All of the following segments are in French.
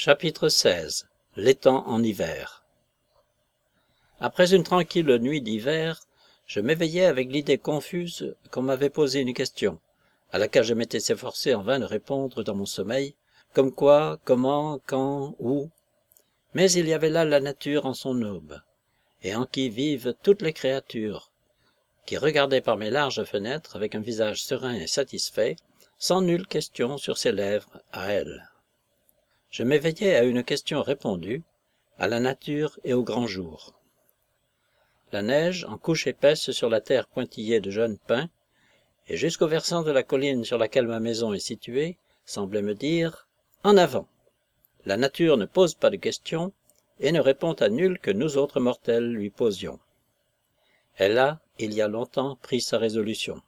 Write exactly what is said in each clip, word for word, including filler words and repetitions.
Chapitre seize. L'étang en hiver. Après une tranquille nuit d'hiver, je m'éveillai avec l'idée confuse qu'on m'avait posé une question, à laquelle je m'étais efforcé en vain de répondre dans mon sommeil, comme quoi, comment, quand, où. Mais il y avait là la nature en son aube, et en qui vivent toutes les créatures, qui regardaient par mes larges fenêtres avec un visage serein et satisfait, sans nulle question sur ses lèvres à elles. Je m'éveillai à une question répondue, à la nature et au grand jour. La neige, en couche épaisse sur la terre pointillée de jeunes pins, et jusqu'au versant de la colline sur laquelle ma maison est située, semblait me dire « En avant !» La nature ne pose pas de questions et ne répond à nulle que nous autres mortels lui posions. Elle a, il y a longtemps, pris sa résolution.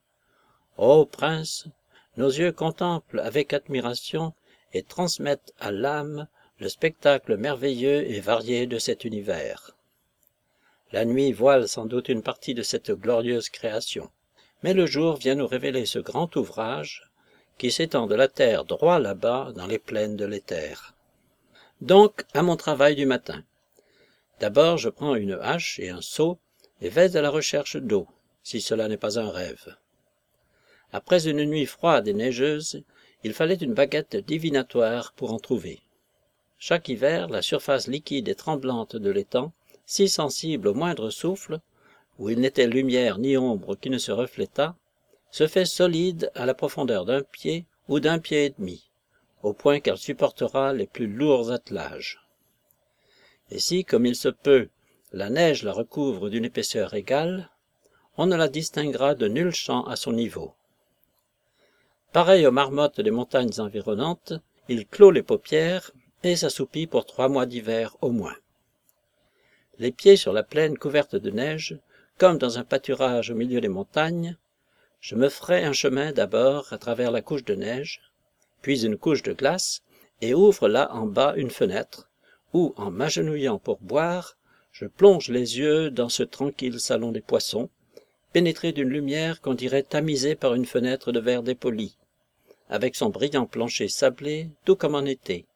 Ô prince, nos yeux contemplent avec admiration et transmettent à l'âme le spectacle merveilleux et varié de cet univers. La nuit voile sans doute une partie de cette glorieuse création, mais le jour vient nous révéler ce grand ouvrage qui s'étend de la terre droit là-bas dans les plaines de l'éther. Donc, à mon travail du matin. D'abord, je prends une hache et un seau et vais à la recherche d'eau, si cela n'est pas un rêve. Après une nuit froide et neigeuse, il fallait une baguette divinatoire pour en trouver. Chaque hiver, la surface liquide et tremblante de l'étang, si sensible au moindre souffle, où il n'était lumière ni ombre qui ne se reflétât, se fait solide à la profondeur d'un pied ou d'un pied et demi, au point qu'elle supportera les plus lourds attelages. Et si, comme il se peut, la neige la recouvre d'une épaisseur égale, on ne la distinguera de nul champ à son niveau. Pareil aux marmottes des montagnes environnantes, il clôt les paupières et s'assoupit pour trois mois d'hiver au moins. Les pieds sur la plaine couverte de neige, comme dans un pâturage au milieu des montagnes, je me ferai un chemin d'abord à travers la couche de neige, puis une couche de glace, et ouvre là en bas une fenêtre, où, en m'agenouillant pour boire, je plonge les yeux dans ce tranquille salon des poissons, pénétré d'une lumière qu'on dirait tamisée par une fenêtre de verre dépoli, avec son brillant plancher sablé, tout comme en été.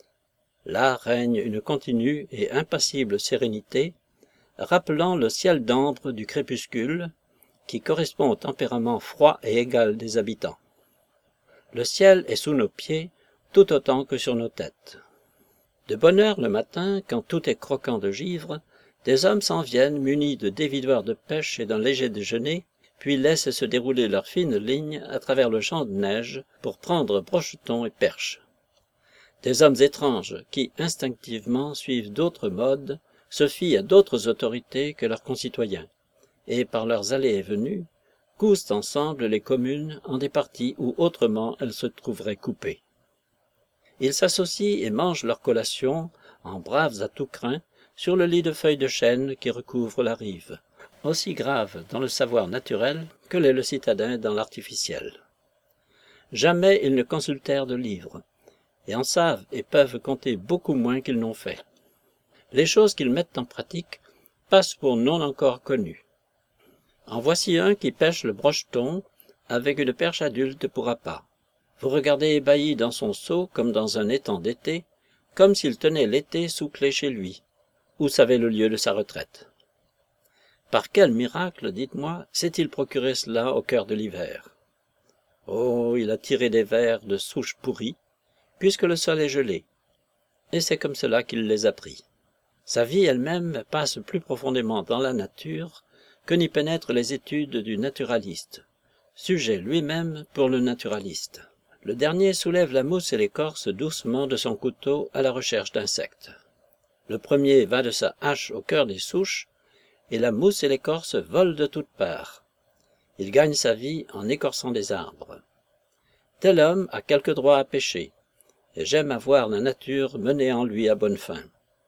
Là règne une continue et impassible sérénité, rappelant le ciel d'ambre du crépuscule, qui correspond au tempérament froid et égal des habitants. Le ciel est sous nos pieds, tout autant que sur nos têtes. De bonne heure le matin, quand tout est croquant de givre, des hommes s'en viennent munis de dévidoirs de pêche et d'un léger déjeuner, puis laissent se dérouler leurs fines lignes à travers le champ de neige pour prendre brochetons et perches. Des hommes étranges qui, instinctivement, suivent d'autres modes, se fient à d'autres autorités que leurs concitoyens, et, par leurs allées et venues, cousent ensemble les communes en des parties où autrement elles se trouveraient coupées. Ils s'associent et mangent leur collation, en braves à tout crin, sur le lit de feuilles de chêne qui recouvre la rive, aussi grave dans le savoir naturel que l'est le citadin dans l'artificiel. Jamais ils ne consultèrent de livres, et en savent et peuvent compter beaucoup moins qu'ils n'ont fait. Les choses qu'ils mettent en pratique passent pour non encore connues. En voici un qui pêche le brocheton avec une perche adulte pour appât. Vous regardez ébahi dans son seau comme dans un étang d'été, comme s'il tenait l'été sous clé chez lui, ou savait le lieu de sa retraite. Par quel miracle, dites-moi, s'est-il procuré cela au cœur de l'hiver? Oh, il a tiré des vers de souches pourries, puisque le sol est gelé, et c'est comme cela qu'il les a pris. Sa vie elle-même passe plus profondément dans la nature que n'y pénètrent les études du naturaliste, sujet lui-même pour le naturaliste. Le dernier soulève la mousse et l'écorce doucement de son couteau à la recherche d'insectes. Le premier va de sa hache au cœur des souches, et la mousse et l'écorce volent de toutes parts. Il gagne sa vie en écorçant des arbres. Tel homme a quelque droit à pêcher, et j'aime à voir la nature mener en lui à bonne fin.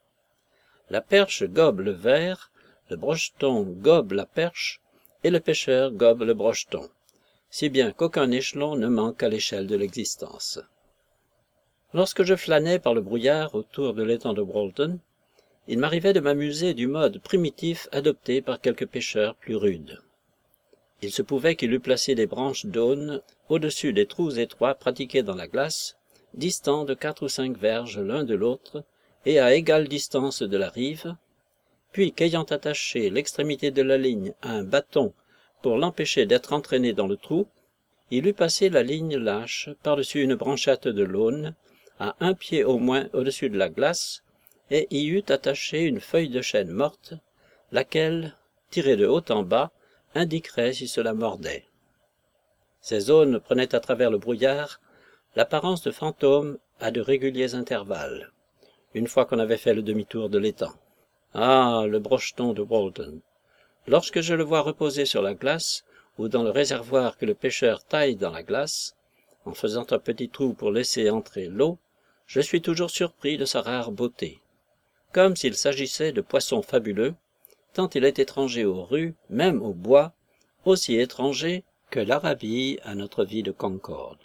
La perche gobe le ver, le brocheton gobe la perche, et le pêcheur gobe le brocheton, si bien qu'aucun échelon ne manque à l'échelle de l'existence. Lorsque je flânais par le brouillard autour de l'étang de Brolton, il m'arrivait de m'amuser du mode primitif adopté par quelques pêcheurs plus rudes. Il se pouvait qu'il eût placé des branches d'aune au-dessus des trous étroits pratiqués dans la glace, distants de quatre ou cinq verges l'un de l'autre et à égale distance de la rive, puis qu'ayant attaché l'extrémité de la ligne à un bâton pour l'empêcher d'être entraîné dans le trou, il eut passé la ligne lâche par-dessus une branchette de l'aune, à un pied au moins au-dessus de la glace, et y eut attaché une feuille de chêne morte, laquelle, tirée de haut en bas, indiquerait si cela mordait. Ces zones prenaient à travers le brouillard l'apparence de fantômes à de réguliers intervalles, une fois qu'on avait fait le demi-tour de l'étang. Ah, le brocheton de Walden! Lorsque je le vois reposer sur la glace, ou dans le réservoir que le pêcheur taille dans la glace, en faisant un petit trou pour laisser entrer l'eau, je suis toujours surpris de sa rare beauté, comme s'il s'agissait de poissons fabuleux, tant il est étranger aux rues, même au bois, aussi étranger que l'Arabie à notre vie de Concorde.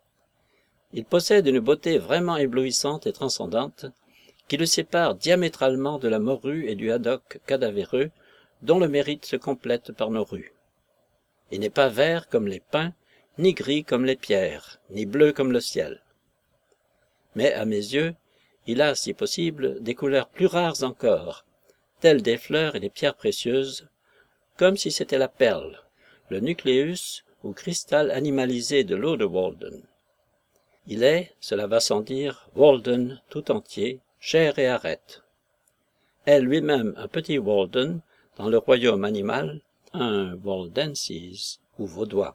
Il possède une beauté vraiment éblouissante et transcendante, qui le sépare diamétralement de la morue et du haddock cadavéreux, dont le mérite se complète par nos rues. Il n'est pas vert comme les pins, ni gris comme les pierres, ni bleu comme le ciel. Mais, à mes yeux, il a, si possible, des couleurs plus rares encore, telles des fleurs et des pierres précieuses, comme si c'était la perle, le nucléus ou cristal animalisé de l'eau de Walden. Il est, cela va sans dire, Walden tout entier, chair et arête. Est lui-même un petit Walden dans le royaume animal, un Waldensis ou vaudois.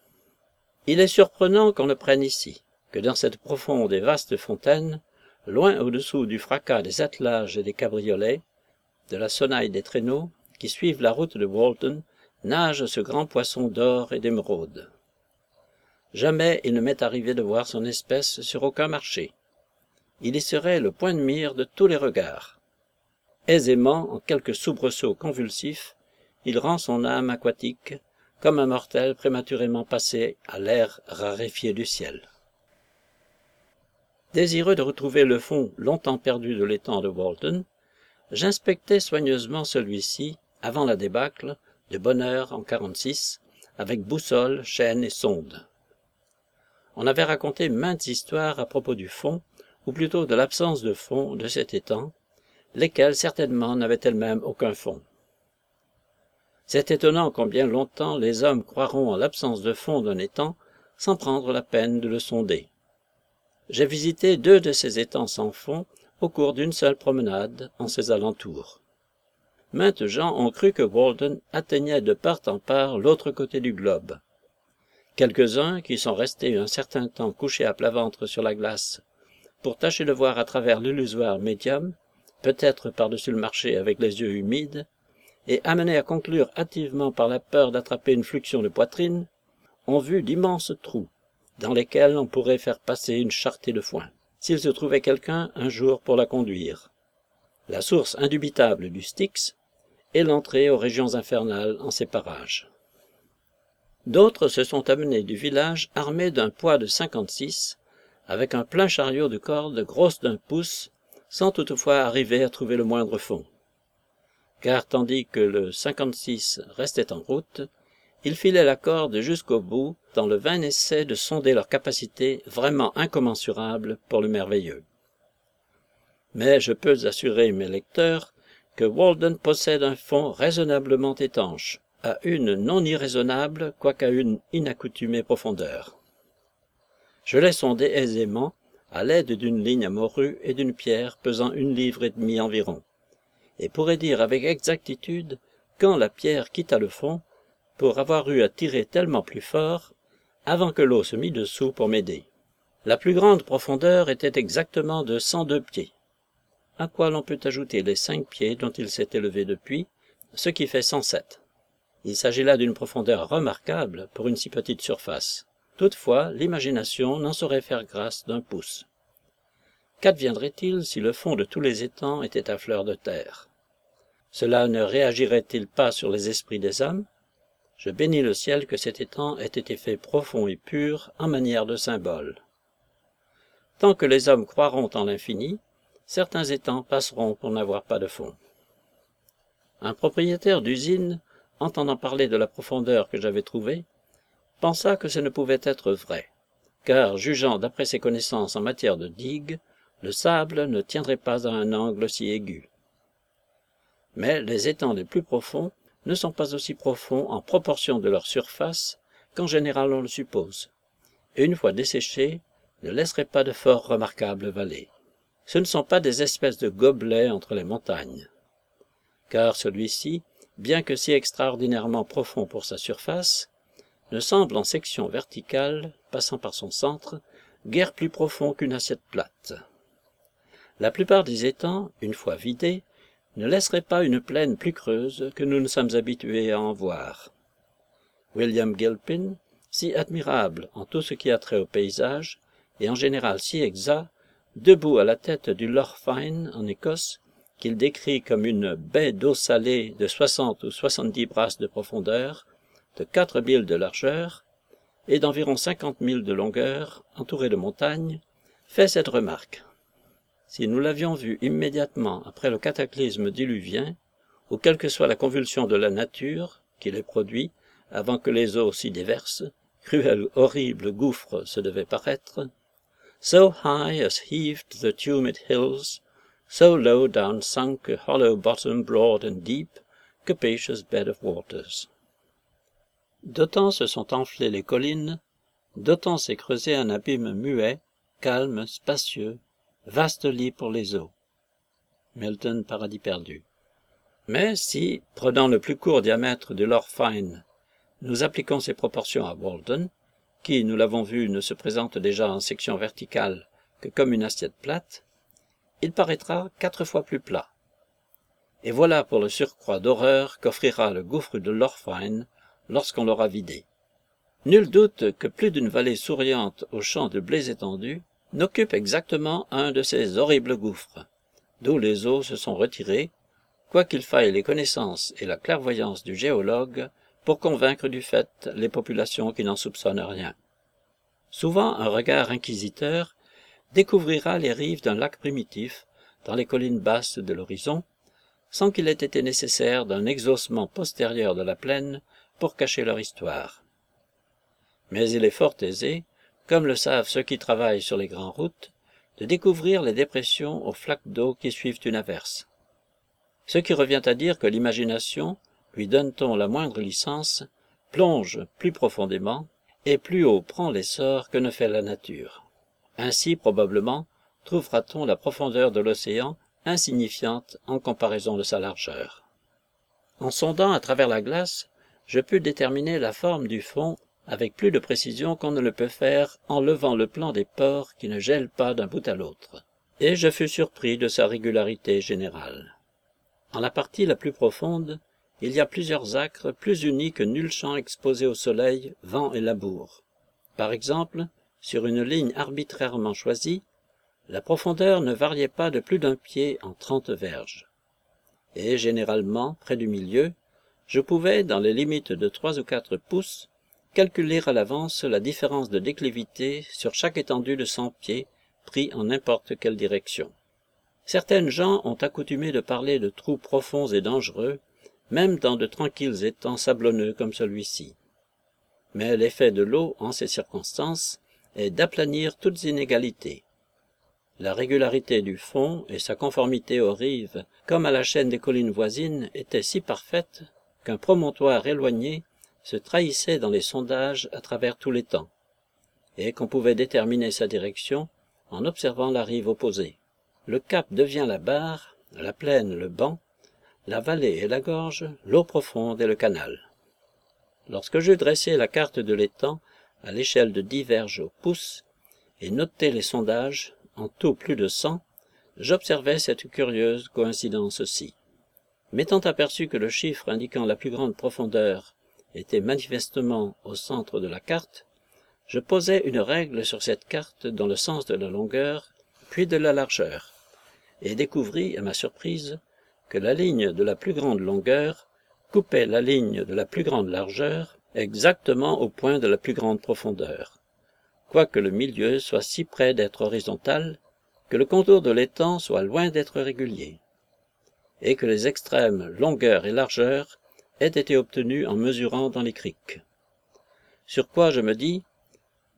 Il est surprenant qu'on le prenne ici, que dans cette profonde et vaste fontaine, loin au-dessous du fracas des attelages et des cabriolets, de la sonnaille des traîneaux, qui suivent la route de Walden, nage ce grand poisson d'or et d'émeraude. Jamais il ne m'est arrivé de voir son espèce sur aucun marché. Il y serait le point de mire de tous les regards. Aisément, en quelques soubresauts convulsifs, il rend son âme aquatique, comme un mortel prématurément passé à l'air raréfié du ciel. Désireux de retrouver le fond longtemps perdu de l'étang de Walden, j'inspectais soigneusement celui-ci, avant la débâcle, de bonne heure en quarante-six, avec boussole, chaîne et sonde. On avait raconté maintes histoires à propos du fond, ou plutôt de l'absence de fond de cet étang, lesquelles certainement n'avaient elles-mêmes aucun fond. C'est étonnant combien longtemps les hommes croiront en l'absence de fond d'un étang sans prendre la peine de le sonder. J'ai visité deux de ces étangs sans fond au cours d'une seule promenade en ces alentours. Maintes gens ont cru que Walden atteignait de part en part l'autre côté du globe. Quelques-uns, qui sont restés un certain temps couchés à plat ventre sur la glace, pour tâcher de voir à travers l'illusoire médium, peut-être par-dessus le marché avec les yeux humides, et amenés à conclure hâtivement par la peur d'attraper une fluxion de poitrine, ont vu d'immenses trous, dans lesquels on pourrait faire passer une charretée de foin, s'il se trouvait quelqu'un un jour pour la conduire. La source indubitable du Styx est l'entrée aux régions infernales en ces parages. D'autres se sont amenés du village armés d'un poids de cinquante-six, avec un plein chariot de cordes grosses d'un pouce, sans toutefois arriver à trouver le moindre fond. Car tandis que le cinquante-six restait en route, ils filaient la corde jusqu'au bout, dans le vain essai de sonder leur capacité vraiment incommensurable pour le merveilleux. Mais je peux assurer mes lecteurs que Walden possède un fond raisonnablement étanche, à une non irraisonnable, quoiqu'à une inaccoutumée profondeur. Je l'ai sondé aisément, à l'aide d'une ligne à morue et d'une pierre pesant une livre et demie environ, et pourrais dire avec exactitude quand la pierre quitta le fond, pour avoir eu à tirer tellement plus fort, avant que l'eau se mit dessous pour m'aider. La plus grande profondeur était exactement de cent deux pieds, à quoi l'on peut ajouter les cinq pieds dont il s'est élevé depuis, ce qui fait cent sept. Il s'agit là d'une profondeur remarquable pour une si petite surface. Toutefois, l'imagination n'en saurait faire grâce d'un pouce. Qu'adviendrait-il si le fond de tous les étangs était à fleur de terre? Cela ne réagirait-il pas sur les esprits des hommes? Je bénis le ciel que cet étang ait été fait profond et pur en manière de symbole. Tant que les hommes croiront en l'infini, certains étangs passeront pour n'avoir pas de fond. Un propriétaire d'usine, entendant parler de la profondeur que j'avais trouvée, pensa que ce ne pouvait être vrai, car, jugeant d'après ses connaissances en matière de digues, le sable ne tiendrait pas à un angle si aigu. Mais les étangs les plus profonds ne sont pas aussi profonds en proportion de leur surface qu'en général on le suppose, et une fois desséchés, ne laisseraient pas de fort remarquables vallées. Ce ne sont pas des espèces de gobelets entre les montagnes, car celui-ci, bien que si extraordinairement profond pour sa surface, ne semble en section verticale, passant par son centre, guère plus profond qu'une assiette plate. La plupart des étangs, une fois vidés, ne laisseraient pas une plaine plus creuse que nous ne sommes habitués à en voir. William Gilpin, si admirable en tout ce qui a trait au paysage, et en général si exact, debout à la tête du Loch Fyne en Écosse, qu'il décrit comme une baie d'eau salée de soixante ou soixante-dix brasses de profondeur, de quatre milles de largeur, et d'environ cinquante milles de longueur, entourée de montagnes, fait cette remarque. Si nous l'avions vu immédiatement après le cataclysme diluvien, ou quelle que soit la convulsion de la nature, qui les produit, avant que les eaux s'y déversent, cruel, horrible gouffre se devait paraître, so high as heaved the tumid hills, so low down sunk a hollow bottom broad and deep, capacious bed of waters. D'autant se sont enflées les collines, d'autant s'est creusé un abîme muet, calme, spacieux, vaste lit pour les eaux. Milton, Paradis perdu. Mais si, prenant le plus court diamètre du Loch Fyne, nous appliquons ces proportions à Walden, qui, nous l'avons vu, ne se présente déjà en section verticale que comme une assiette plate, il paraîtra quatre fois plus plat. Et voilà pour le surcroît d'horreur qu'offrira le gouffre de Loch Fyne lorsqu'on l'aura vidé. Nul doute que plus d'une vallée souriante aux champs de blés étendus n'occupe exactement un de ces horribles gouffres, d'où les eaux se sont retirées, quoiqu'il faille les connaissances et la clairvoyance du géologue pour convaincre du fait les populations qui n'en soupçonnent rien. Souvent un regard inquisiteur découvrira les rives d'un lac primitif dans les collines basses de l'horizon, sans qu'il ait été nécessaire d'un exhaussement postérieur de la plaine pour cacher leur histoire. Mais il est fort aisé, comme le savent ceux qui travaillent sur les grandes routes, de découvrir les dépressions aux flaques d'eau qui suivent une averse. Ce qui revient à dire que l'imagination, lui donne-t-on la moindre licence, plonge plus profondément et plus haut prend l'essor que ne fait la nature. Ainsi, probablement, trouvera-t-on la profondeur de l'océan insignifiante en comparaison de sa largeur. En sondant à travers la glace, je pus déterminer la forme du fond avec plus de précision qu'on ne le peut faire en levant le plan des pores qui ne gèlent pas d'un bout à l'autre, et je fus surpris de sa régularité générale. En la partie la plus profonde, il y a plusieurs acres plus unis que nul champ exposé au soleil, vent et labour. Par exemple, sur une ligne arbitrairement choisie, la profondeur ne variait pas de plus d'un pied en trente verges. Et généralement, près du milieu, je pouvais, dans les limites de trois ou quatre pouces, calculer à l'avance la différence de déclivité sur chaque étendue de cent pieds pris en n'importe quelle direction. Certaines gens ont accoutumé de parler de trous profonds et dangereux, même dans de tranquilles étangs sablonneux comme celui-ci. Mais l'effet de l'eau, en ces circonstances, est d'aplanir toutes inégalités. La régularité du fond et sa conformité aux rives, comme à la chaîne des collines voisines, étaient si parfaites qu'un promontoire éloigné se trahissait dans les sondages à travers tout l'étang, et qu'on pouvait déterminer sa direction en observant la rive opposée. Le cap devient la barre, la plaine le banc, la vallée et la gorge, l'eau profonde et le canal. Lorsque j'eus dressé la carte de l'étang à l'échelle de dix verges au pouce et noté les sondages, en tout plus de cent, j'observai cette curieuse coïncidence-ci. M'étant aperçu que le chiffre indiquant la plus grande profondeur était manifestement au centre de la carte, je posai une règle sur cette carte dans le sens de la longueur, puis de la largeur, et découvris, à ma surprise, que la ligne de la plus grande longueur coupait la ligne de la plus grande largeur exactement au point de la plus grande profondeur, quoique le milieu soit si près d'être horizontal que le contour de l'étang soit loin d'être régulier, et que les extrêmes longueur et largeur aient été obtenus en mesurant dans les criques. Sur quoi je me dis,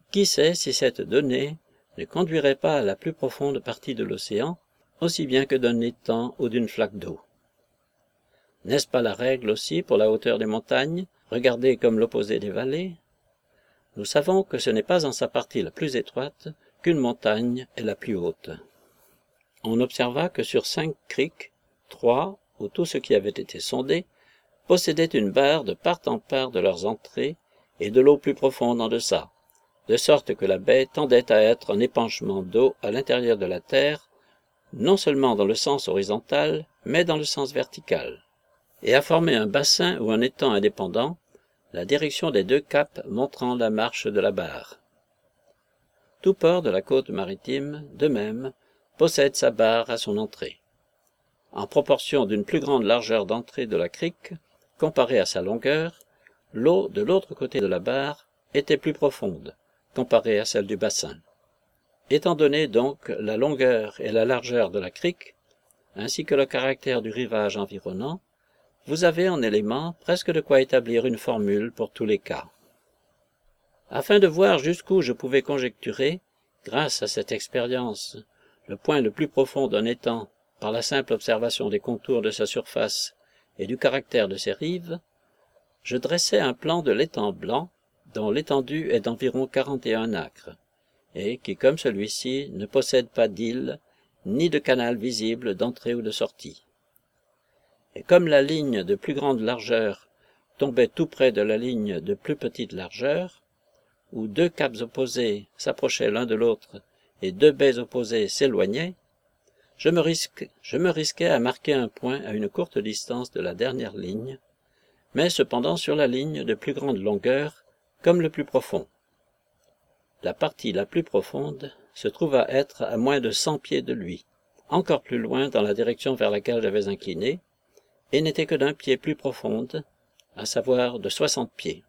Qui sait si cette donnée ne conduirait pas à la plus profonde partie de l'océan, aussi bien que d'un étang ou d'une flaque d'eau? N'est-ce pas la règle aussi pour la hauteur des montagnes, regardée comme l'opposé des vallées? Nous savons que ce n'est pas en sa partie la plus étroite qu'une montagne est la plus haute. On observa que sur cinq criques, trois, ou tout ce qui avait été sondé, possédaient une barre de part en part de leurs entrées et de l'eau plus profonde en deçà, de sorte que la baie tendait à être un épanchement d'eau à l'intérieur de la terre, non seulement dans le sens horizontal, mais dans le sens vertical, et à former un bassin ou un étang indépendant, la direction des deux caps montrant la marche de la barre. Tout port de la côte maritime, de même, possède sa barre à son entrée. En proportion d'une plus grande largeur d'entrée de la crique, comparée à sa longueur, l'eau de l'autre côté de la barre était plus profonde, comparée à celle du bassin. Étant donné donc la longueur et la largeur de la crique, ainsi que le caractère du rivage environnant, vous avez en élément presque de quoi établir une formule pour tous les cas. Afin de voir jusqu'où je pouvais conjecturer, grâce à cette expérience, le point le plus profond d'un étang par la simple observation des contours de sa surface et du caractère de ses rives, je dressai un plan de l'étang blanc, dont l'étendue est d'environ quarante et un acres, et qui, comme celui-ci, ne possède pas d'île, ni de canal visible d'entrée ou de sortie. Et comme la ligne de plus grande largeur tombait tout près de la ligne de plus petite largeur, où deux caps opposés s'approchaient l'un de l'autre et deux baies opposées s'éloignaient, je me risque, je me risquais à marquer un point à une courte distance de la dernière ligne, mais cependant sur la ligne de plus grande longueur, comme le plus profond. La partie la plus profonde se trouva être à moins de cent pieds de lui, encore plus loin dans la direction vers laquelle j'avais incliné, et n'était que d'un pied plus profonde, à savoir de soixante pieds.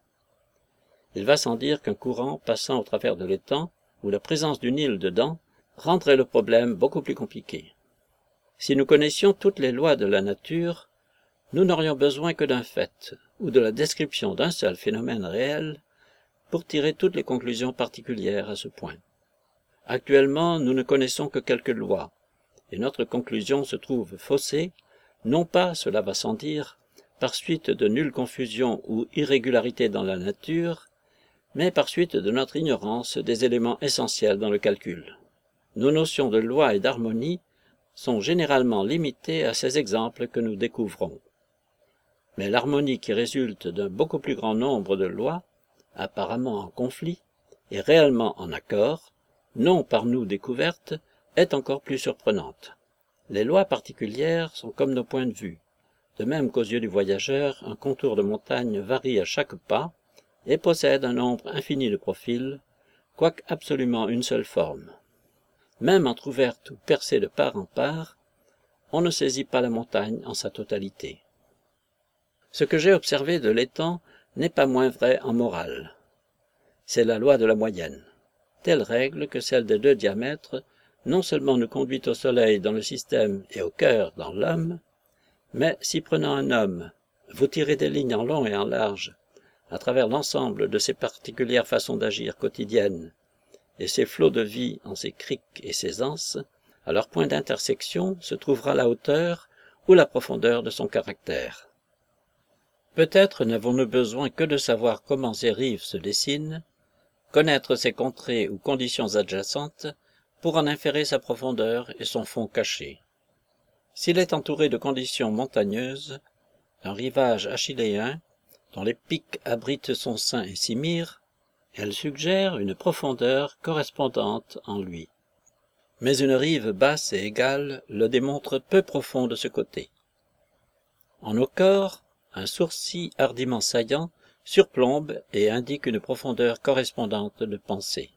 Il va sans dire qu'un courant passant au travers de l'étang, ou la présence d'une île dedans, rendrait le problème beaucoup plus compliqué. Si nous connaissions toutes les lois de la nature, nous n'aurions besoin que d'un fait, ou de la description d'un seul phénomène réel, pour tirer toutes les conclusions particulières à ce point. Actuellement, nous ne connaissons que quelques lois, et notre conclusion se trouve faussée, non pas, cela va sans dire, par suite de nulle confusion ou irrégularité dans la nature, mais par suite de notre ignorance des éléments essentiels dans le calcul. Nos notions de loi et d'harmonie sont généralement limitées à ces exemples que nous découvrons. Mais l'harmonie qui résulte d'un beaucoup plus grand nombre de lois, apparemment en conflit, et réellement en accord, non par nous découvertes, est encore plus surprenante. Les lois particulières sont comme nos points de vue, de même qu'aux yeux du voyageur, un contour de montagne varie à chaque pas et possède un nombre infini de profils, quoique absolument une seule forme. Même entr'ouverte ou percée de part en part, on ne saisit pas la montagne en sa totalité. Ce que j'ai observé de l'étang n'est pas moins vrai en morale. C'est la loi de la moyenne. Telle règle que celle des deux diamètres non seulement nous conduit au soleil dans le système et au cœur dans l'homme, mais si prenant un homme, vous tirez des lignes en long et en large, à travers l'ensemble de ses particulières façons d'agir quotidiennes, et ses flots de vie en ses criques et ses anses, à leur point d'intersection se trouvera la hauteur ou la profondeur de son caractère. Peut-être n'avons-nous besoin que de savoir comment ces rives se dessinent, connaître ses contrées ou conditions adjacentes, pour en inférer sa profondeur et son fond caché. S'il est entouré de conditions montagneuses, d'un rivage achilléen, dont les pics abritent son sein et s'y mirent, elle suggère une profondeur correspondante en lui. Mais une rive basse et égale le démontre peu profond de ce côté. En nos corps, un sourcil hardiment saillant surplombe et indique une profondeur correspondante de pensée.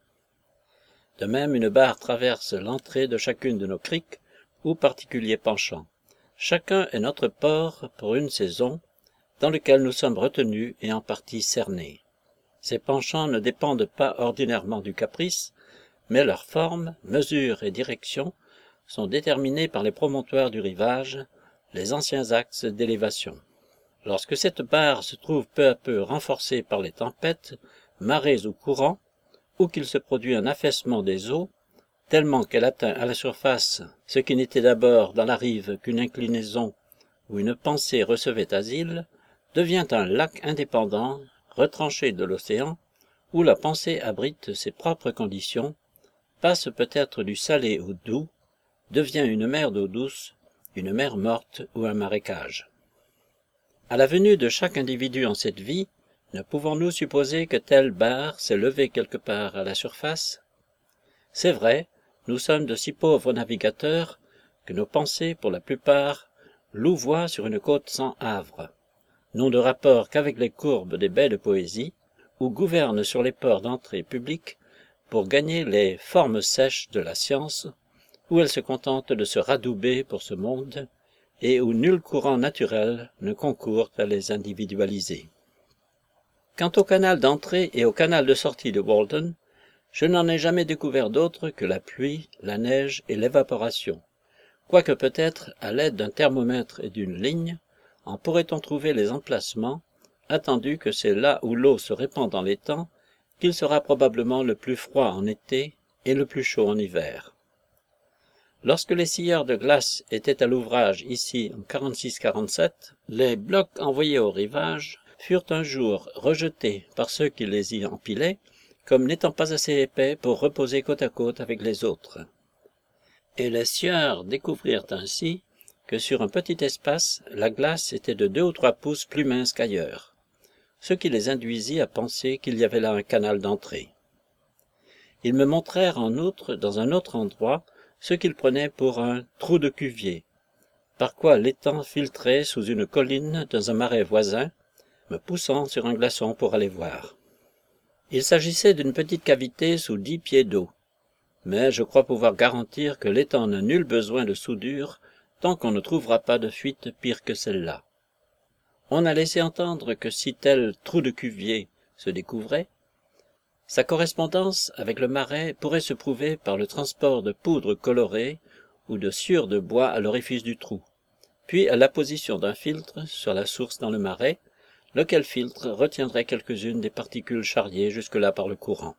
De même, une barre traverse l'entrée de chacune de nos criques ou particuliers penchants. Chacun est notre port pour une saison, dans lequel nous sommes retenus et en partie cernés. Ces penchants ne dépendent pas ordinairement du caprice, mais leur forme, mesure et direction sont déterminés par les promontoires du rivage, les anciens axes d'élévation. Lorsque cette barre se trouve peu à peu renforcée par les tempêtes, marées ou courants, ou qu'il se produit un affaissement des eaux, tellement qu'elle atteint à la surface ce qui n'était d'abord dans la rive qu'une inclinaison où une pensée recevait asile, devient un lac indépendant, retranché de l'océan, où la pensée abrite ses propres conditions, passe peut-être du salé au doux, devient une mer d'eau douce, une mer morte ou un marécage. À la venue de chaque individu en cette vie, ne pouvons-nous supposer que telle barre s'est levée quelque part à la surface? C'est vrai, nous sommes de si pauvres navigateurs que nos pensées, pour la plupart, louvoient sur une côte sans havre, n'ont de rapport qu'avec les courbes des baies de poésie, ou gouvernent sur les ports d'entrée publics pour gagner les formes sèches de la science, où elles se contentent de se radouber pour ce monde, et où nul courant naturel ne concourt à les individualiser. Quant au canal d'entrée et au canal de sortie de Walden, je n'en ai jamais découvert d'autre que la pluie, la neige et l'évaporation, quoique peut-être, à l'aide d'un thermomètre et d'une ligne, en pourrait-on trouver les emplacements, attendu que c'est là où l'eau se répand dans les temps, qu'il sera probablement le plus froid en été et le plus chaud en hiver. Lorsque les scieurs de glace étaient à l'ouvrage ici en quarante-six quarante-sept, les blocs envoyés au rivage furent un jour rejetés par ceux qui les y empilaient, comme n'étant pas assez épais pour reposer côte à côte avec les autres. Et les sieurs découvrirent ainsi que sur un petit espace, la glace était de deux ou trois pouces plus mince qu'ailleurs, ce qui les induisit à penser qu'il y avait là un canal d'entrée. Ils me montrèrent en outre, dans un autre endroit, ce qu'ils prenaient pour un trou de cuvier, par quoi l'étang filtrait sous une colline dans un marais voisin, me poussant sur un glaçon pour aller voir. Il s'agissait d'une petite cavité sous dix pieds d'eau, mais je crois pouvoir garantir que l'étang n'a nul besoin de soudure tant qu'on ne trouvera pas de fuite pire que celle-là. On a laissé entendre que si tel trou de cuvier se découvrait, sa correspondance avec le marais pourrait se prouver par le transport de poudre colorée ou de sciure de bois à l'orifice du trou, puis à l'apposition d'un filtre sur la source dans le marais, lequel filtre retiendrait quelques-unes des particules charriées jusque-là par le courant.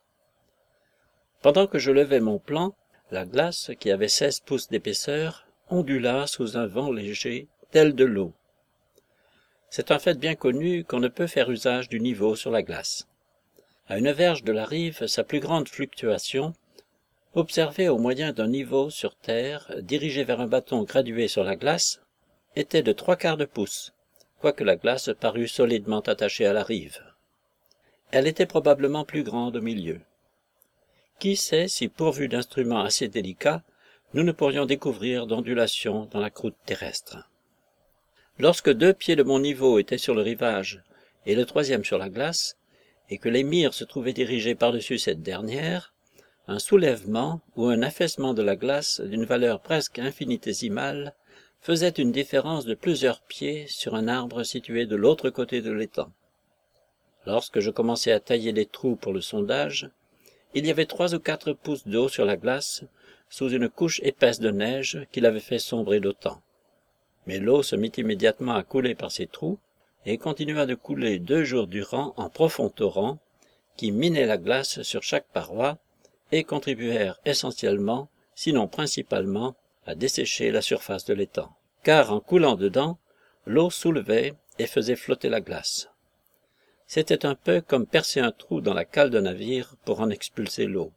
Pendant que je levais mon plan, la glace, qui avait seize pouces d'épaisseur, ondula sous un vent léger, tel de l'eau. C'est un fait bien connu qu'on ne peut faire usage du niveau sur la glace. À une verge de la rive, sa plus grande fluctuation, observée au moyen d'un niveau sur terre, dirigé vers un bâton gradué sur la glace, était de trois quarts de pouce, quoique la glace parût solidement attachée à la rive. Elle était probablement plus grande au milieu. Qui sait si, pourvu d'instruments assez délicats, nous ne pourrions découvrir d'ondulations dans la croûte terrestre. Lorsque deux pieds de mon niveau étaient sur le rivage et le troisième sur la glace, et que les mires se trouvaient dirigées par-dessus cette dernière, un soulèvement ou un affaissement de la glace d'une valeur presque infinitésimale faisait une différence de plusieurs pieds sur un arbre situé de l'autre côté de l'étang. Lorsque je commençai à tailler les trous pour le sondage, il y avait trois ou quatre pouces d'eau sur la glace, sous une couche épaisse de neige qui l'avait fait sombrer d'autant. Mais l'eau se mit immédiatement à couler par ces trous, et continua de couler deux jours durant en profonds torrents, qui minaient la glace sur chaque paroi, et contribuèrent essentiellement, sinon principalement, à dessécher la surface de l'étang. Car en coulant dedans, l'eau soulevait et faisait flotter la glace. C'était un peu comme percer un trou dans la cale d'un navire pour en expulser l'eau.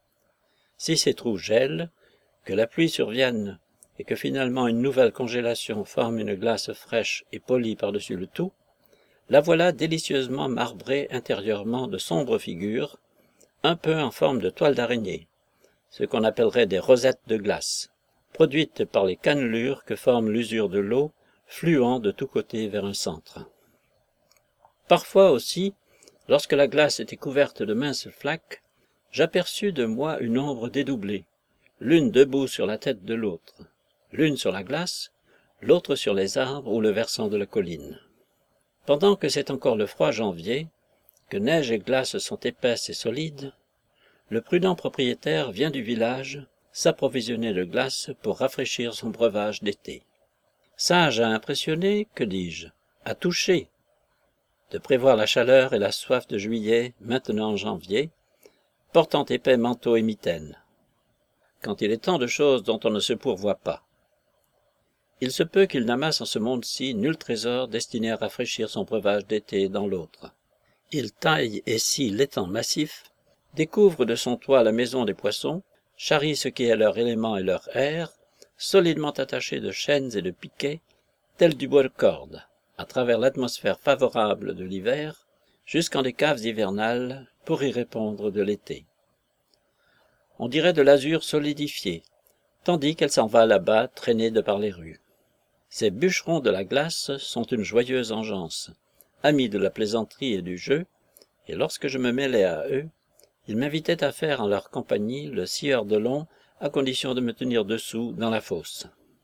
Si ces trous gèlent, que la pluie survienne et que finalement une nouvelle congélation forme une glace fraîche et polie par-dessus le tout, la voilà délicieusement marbrée intérieurement de sombres figures, un peu en forme de toile d'araignée, ce qu'on appellerait des rosettes de glace, produites par les cannelures que forme l'usure de l'eau, fluant de tous côtés vers un centre. Parfois aussi, lorsque la glace était couverte de minces flaques, j'aperçus de moi une ombre dédoublée, l'une debout sur la tête de l'autre, l'une sur la glace, l'autre sur les arbres ou le versant de la colline. Pendant que c'est encore le froid janvier, que neige et glace sont épaisses et solides, le prudent propriétaire vient du village s'approvisionner de glace pour rafraîchir son breuvage d'été. Sage à impressionner, que dis-je, à toucher, de prévoir la chaleur et la soif de juillet maintenant en janvier, portant épais manteaux et mitaines. Quand il est tant de choses dont on ne se pourvoit pas. Il se peut qu'il n'amasse en ce monde-ci nul trésor destiné à rafraîchir son breuvage d'été dans l'autre. Il taille et scie l'étang massif, découvre de son toit la maison des poissons, charrie ce qui est leur élément et leur air, solidement attaché de chaînes et de piquets, tel du bois de corde, à travers l'atmosphère favorable de l'hiver, jusqu'en des caves hivernales pour y répondre de l'été. On dirait de l'azur solidifié, tandis qu'elle s'en va là-bas traîner de par les rues. Ces bûcherons de la glace sont une joyeuse engeance, amis de la plaisanterie et du jeu, et lorsque je me mêlais à eux, ils m'invitaient à faire en leur compagnie le scieur de long, à condition de me tenir dessous dans la fosse.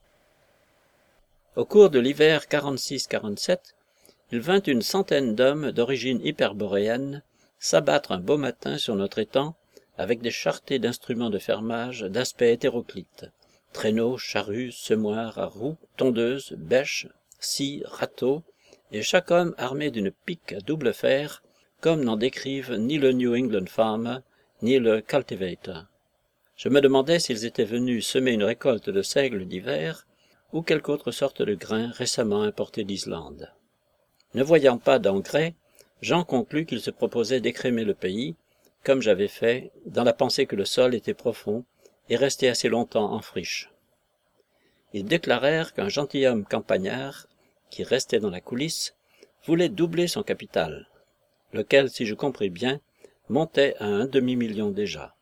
Au cours de l'hiver quarante-six quarante-sept, il vint une centaine d'hommes d'origine hyperboréenne s'abattre un beau matin sur notre étang avec des charretées d'instruments de fermage d'aspect hétéroclite, traîneaux, charrues, semoirs à roues, tondeuses, bêches, scies, râteaux, et chaque homme armé d'une pique à double fer, comme n'en décrivent ni le New England Farmer, ni le Cultivator. Je me demandais s'ils étaient venus semer une récolte de seigle d'hiver, ou quelque autre sorte de grain récemment importé d'Islande. Ne voyant pas d'engrais, j'en conclus qu'ils se proposaient d'écrémer le pays, comme j'avais fait, dans la pensée que le sol était profond et restait assez longtemps en friche. Ils déclarèrent qu'un gentilhomme campagnard, qui restait dans la coulisse, voulait doubler son capital, lequel, si je compris bien, montait à un demi-million déjà.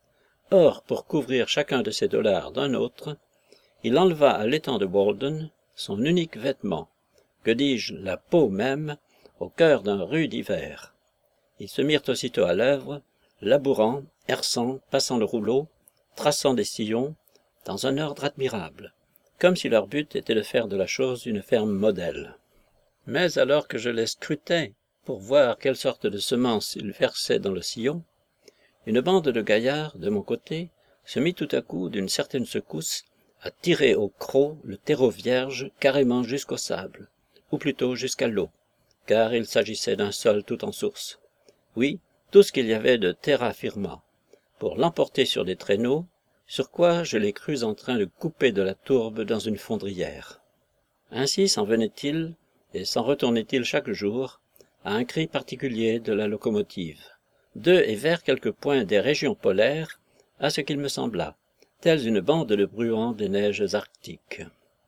Or, pour couvrir chacun de ces dollars d'un autre, il enleva à l'étang de Walden son unique vêtement, que dis-je, la peau même, au cœur d'un rude hiver. Ils se mirent aussitôt à l'œuvre, labourant, herçant, passant le rouleau, traçant des sillons, dans un ordre admirable, comme si leur but était de faire de la chose une ferme modèle. Mais alors que je les scrutais pour voir quelle sorte de semences ils versaient dans le sillon, une bande de gaillards, de mon côté, se mit tout à coup, d'une certaine secousse, à tirer au croc le terreau vierge carrément jusqu'au sable, ou plutôt jusqu'à l'eau, car il s'agissait d'un sol tout en source. Oui, tout ce qu'il y avait de terra firma, pour l'emporter sur des traîneaux, sur quoi je les crus en train de couper de la tourbe dans une fondrière. Ainsi s'en venait-il, et s'en retournait-il chaque jour, à un cri particulier de la locomotive, de et vers quelques points des régions polaires, à ce qu'il me sembla, tels une bande de bruants des neiges arctiques.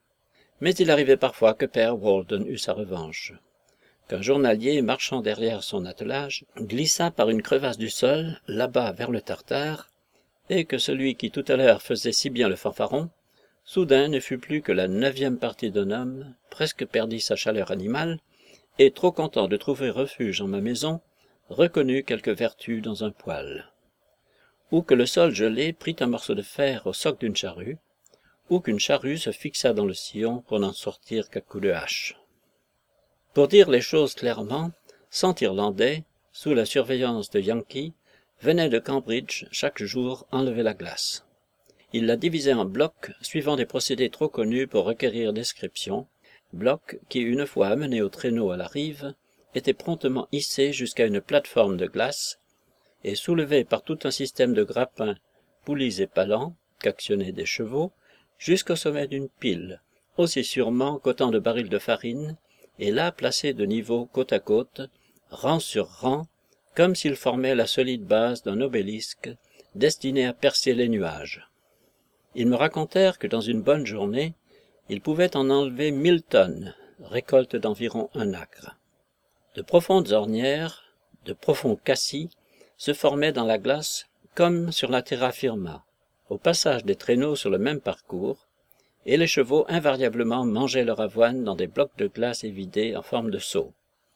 Mais il arrivait parfois que Père Walden eut sa revanche, qu'un journalier marchant derrière son attelage glissa par une crevasse du sol, là-bas vers le Tartare, et que celui qui tout à l'heure faisait si bien le fanfaron, soudain ne fut plus que la neuvième partie d'un homme, presque perdit sa chaleur animale, et trop content de trouver refuge en ma maison, reconnut quelque vertu dans un poêle. Ou que le sol gelé prit un morceau de fer au soc d'une charrue, ou qu'une charrue se fixa dans le sillon pour n'en sortir qu'à coups de hache. Pour dire les choses clairement, cent Irlandais, sous la surveillance de Yankee, venaient de Cambridge chaque jour enlever la glace. Ils la divisaient en blocs suivant des procédés trop connus pour requérir description, blocs qui, une fois amenés au traîneau à la rive, étaient promptement hissés jusqu'à une plateforme de glace et soulevés par tout un système de grappins, poulies et palans, qu'actionnaient des chevaux, jusqu'au sommet d'une pile, aussi sûrement qu'autant de barils de farine, et là placés de niveau côte à côte, rang sur rang, comme s'ils formaient la solide base d'un obélisque destiné à percer les nuages. Ils me racontèrent que dans une bonne journée, ils pouvaient en enlever mille tonnes, récolte d'environ un acre. De profondes ornières, de profonds cassis, se formaient dans la glace comme sur la terra firma, au passage des traîneaux sur le même parcours, et les chevaux invariablement mangeaient leur avoine dans des blocs de glace évidés en forme de seau.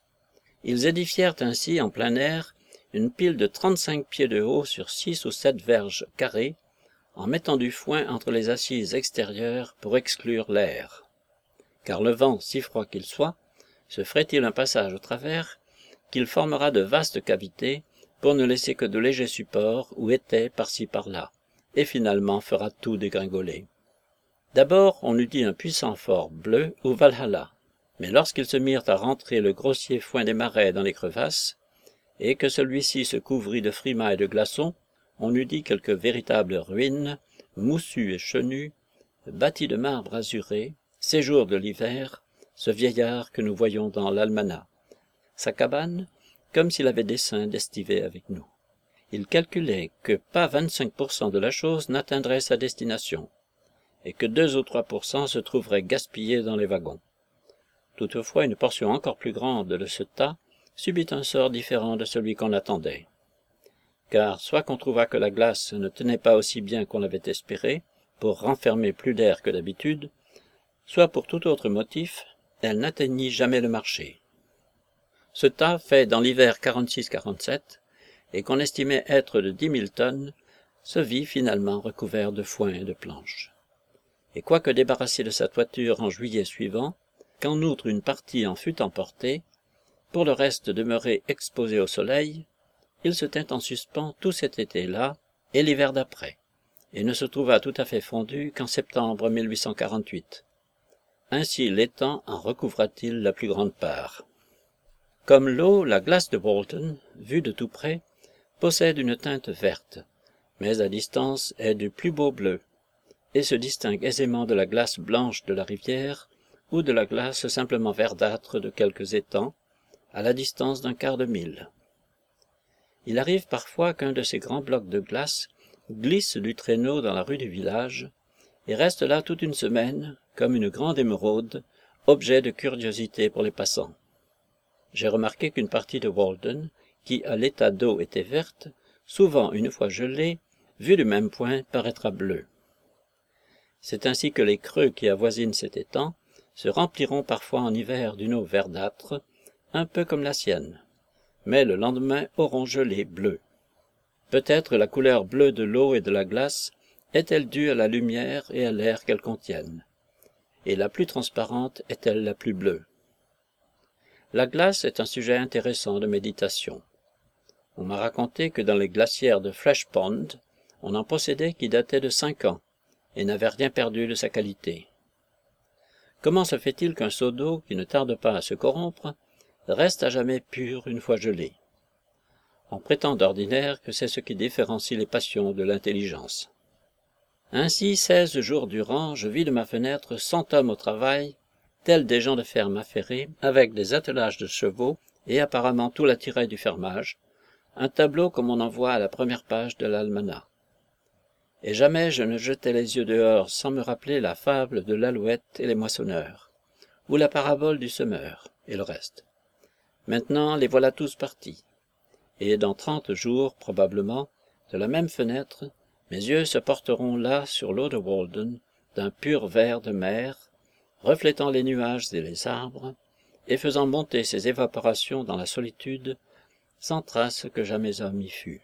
Ils édifièrent ainsi en plein air une pile de trente-cinq pieds de haut sur six ou sept verges carrées, en mettant du foin entre les assises extérieures pour exclure l'air. Car le vent, si froid qu'il soit, se ferait-il un passage au travers, qu'il formera de vastes cavités pour ne laisser que de légers supports ou étais par-ci par-là, et finalement fera tout dégringoler. D'abord, on eût dit un puissant fort bleu ou Valhalla, mais lorsqu'ils se mirent à rentrer le grossier foin des marais dans les crevasses, et que celui-ci se couvrit de frimas et de glaçons, on eût dit quelques véritables ruines, moussues et chenues, bâties de marbre azuré, séjour de l'hiver, ce vieillard que nous voyons dans l'almanach. Sa cabane, comme s'il avait dessein d'estiver avec nous. Il calculait que pas vingt-cinq pour cent de la chose n'atteindrait sa destination, et que deux ou trois pour cent se trouveraient gaspillés dans les wagons. Toutefois, une portion encore plus grande de ce tas subit un sort différent de celui qu'on attendait. Car soit qu'on trouva que la glace ne tenait pas aussi bien qu'on l'avait espéré, pour renfermer plus d'air que d'habitude, soit pour tout autre motif, elle n'atteignit jamais le marché. Ce tas, fait dans l'hiver quarante-six quarante-sept, et qu'on estimait être de dix mille tonnes, se vit finalement recouvert de foin et de planches. Et quoique débarrassé de sa toiture en juillet suivant, qu'en outre une partie en fut emportée, pour le reste demeuré exposé au soleil, il se tint en suspens tout cet été-là et l'hiver d'après, et ne se trouva tout à fait fondu qu'en septembre mille huit cent quarante-huit. Ainsi l'étang en recouvra-t-il la plus grande part. Comme l'eau, la glace de Walton, vue de tout près, possède une teinte verte, mais à distance est du plus beau bleu, et se distingue aisément de la glace blanche de la rivière ou de la glace simplement verdâtre de quelques étangs, à la distance d'un quart de mille. Il arrive parfois qu'un de ces grands blocs de glace glisse du traîneau dans la rue du village, et reste là toute une semaine, comme une grande émeraude, objet de curiosité pour les passants. J'ai remarqué qu'une partie de Walden, qui à l'état d'eau était verte, souvent une fois gelée, vue du même point, paraîtra bleue. C'est ainsi que les creux qui avoisinent cet étang se rempliront parfois en hiver d'une eau verdâtre, un peu comme la sienne, mais le lendemain auront gelé bleu. Peut-être la couleur bleue de l'eau et de la glace est-elle due à la lumière et à l'air qu'elles contiennent, et la plus transparente est-elle la plus bleue. La glace est un sujet intéressant de méditation. On m'a raconté que dans les glacières de Fresh Pond, on en possédait qui dataient de cinq ans, et n'avaient rien perdu de sa qualité. Comment se fait-il qu'un seau d'eau, qui ne tarde pas à se corrompre, reste à jamais pur une fois gelé? On prétend d'ordinaire que c'est ce qui différencie les passions de l'intelligence. Ainsi, seize jours durant, je vis de ma fenêtre cent hommes au travail, tels des gens de ferme affairés, avec des attelages de chevaux et apparemment tout l'attirail du fermage, un tableau comme on en voit à la première page de l'almanach. Et jamais je ne jetai les yeux dehors sans me rappeler la fable de l'alouette et les moissonneurs, ou la parabole du semeur, et le reste. Maintenant, les voilà tous partis, et dans trente jours, probablement, de la même fenêtre, mes yeux se porteront là sur l'eau de Walden, d'un pur vert de mer, reflétant les nuages et les arbres, et faisant monter ses évaporations dans la solitude, sans trace que jamais homme y fût.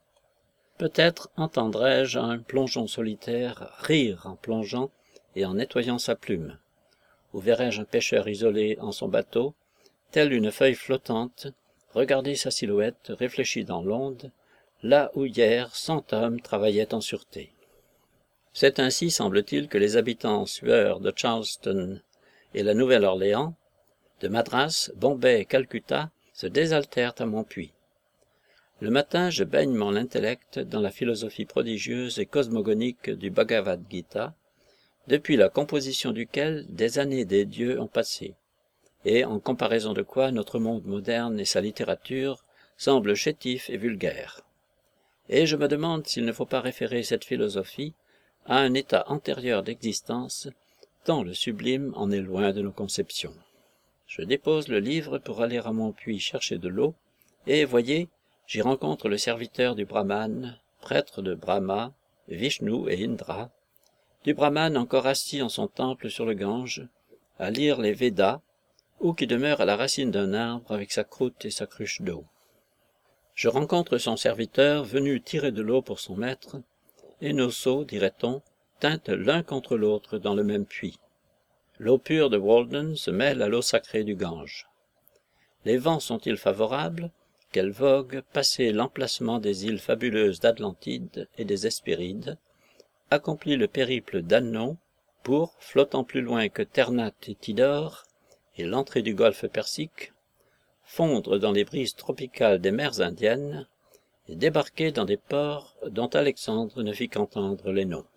Peut-être entendrai-je un plongeon solitaire rire en plongeant et en nettoyant sa plume, ou verrai-je un pêcheur isolé en son bateau, telle une feuille flottante, regarder sa silhouette réfléchie dans l'onde, là où hier cent hommes travaillaient en sûreté. C'est ainsi, semble-t-il, que les habitants en sueur de Charleston et la Nouvelle-Orléans, de Madras, Bombay et Calcutta, se désaltèrent à mon puits. Le matin, je baigne mon intellect dans la philosophie prodigieuse et cosmogonique du Bhagavad Gita, depuis la composition duquel des années des dieux ont passé, et en comparaison de quoi notre monde moderne et sa littérature semblent chétifs et vulgaires. Et je me demande s'il ne faut pas référer cette philosophie à un état antérieur d'existence, tant le sublime en est loin de nos conceptions. Je dépose le livre pour aller à mon puits chercher de l'eau, et, voyez, j'y rencontre le serviteur du Brahman, prêtre de Brahma, Vishnu et Indra, du Brahman encore assis en son temple sur le Gange, à lire les Védas, ou qui demeure à la racine d'un arbre avec sa croûte et sa cruche d'eau. Je rencontre son serviteur venu tirer de l'eau pour son maître, et nos seaux, dirait-on, teintent l'un contre l'autre dans le même puits. L'eau pure de Walden se mêle à l'eau sacrée du Gange. Les vents sont-ils favorables? Qu'elle vogue, passer l'emplacement des îles fabuleuses d'Atlantide et des Hespérides, accomplit le périple d'Annon pour, flottant plus loin que Ternate et Tidor, et l'entrée du golfe Persique, fondre dans les brises tropicales des mers indiennes, et débarquer dans des ports dont Alexandre ne fit qu'entendre les noms.